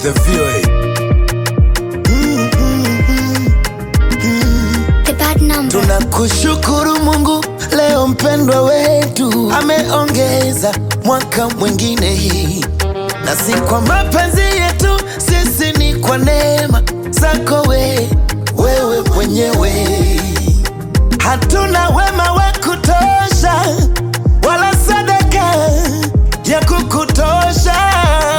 the VOA. The bad number. Tunakushukuru Mungu leo mpendwa wetu ameongeza mwaka mwingine hii, na si kwa mapenzi yetu sisi, ni kwa neema zako wewe mwenyewe. Hatuna wema wa kutosha wala sadaka ya kukutosha.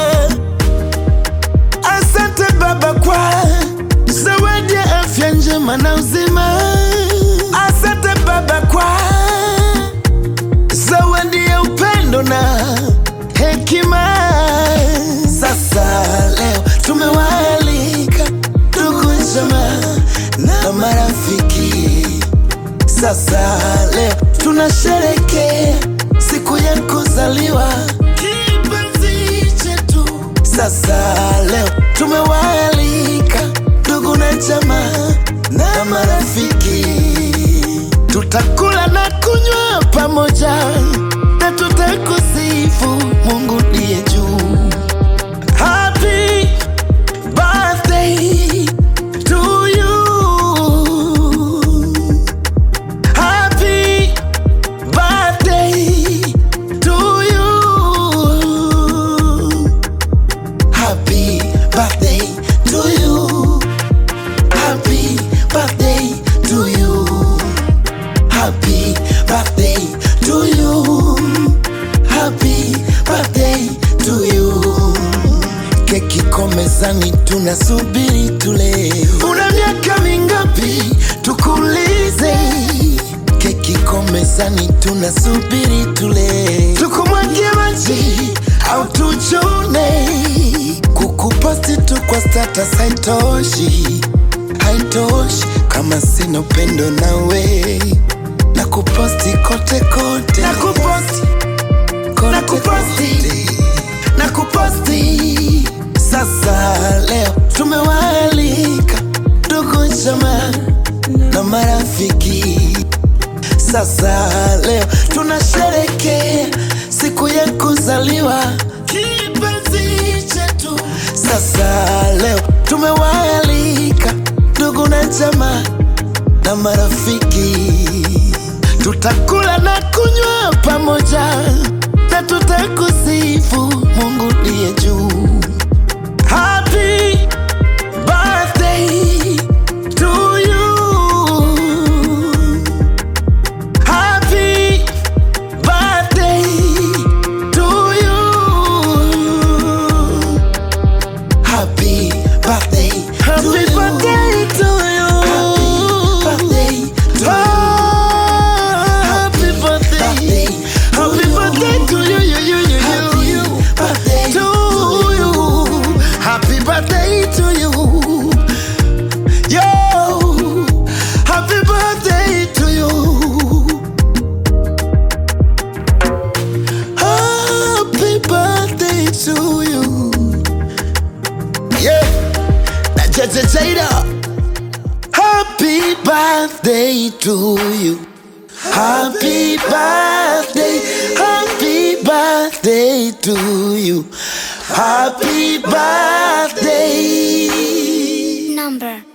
Asante Baba kwa zawadi ya afya njema na uzima. Asante Baba kwa zawadi ya upendo na hekima. Sasa leo tumewaalika ndugu jamaa na marafiki. Sasa leo tunasherehekea siku ya kuzaliwa kipenzi chetu. Sasa leo tumewaalika ndugu na jamaa na marafiki. Tutakula na kunywa pamoja na tutakusifu Mungu ndiye juu. Happy birthday to you. Happy birthday to you. Happy birthday to you. Happy birthday to you. Happy birthday to you. Happy birthday to you. Keki iko mezani tunasubiri tule. Una miaka mingapi tukuulize? Keki iko mezani tunasubiri tule. Tukumwagie maji au tuchune? Kukuposti tu kwa status haitoshi, haitoshi kama sina upendo nawe. Nakuposti kote kote, nakuposti nakuposti. Sasa leo tumewaalika ndugu jamaa na marafiki. Sasa leo tunasherehekea siku ya kuzaliwa kipenzi chetu. Sasa leo tumewaalika ndugu na jamaa na marafiki. Tutakula na kunywa pamoja na tutakusifu Mungu ndiye juu. Happy birthday to you. Happy birthday to you. Happy birthday to you. Happy birthday to you. Happy birthday to you. Happy birthday to you. Yo, happy birthday to you. Happy birthday to you. Yeah, na Jada. Happy birthday to you. Happy birthday, happy birthday to you. Happy birthday. Number.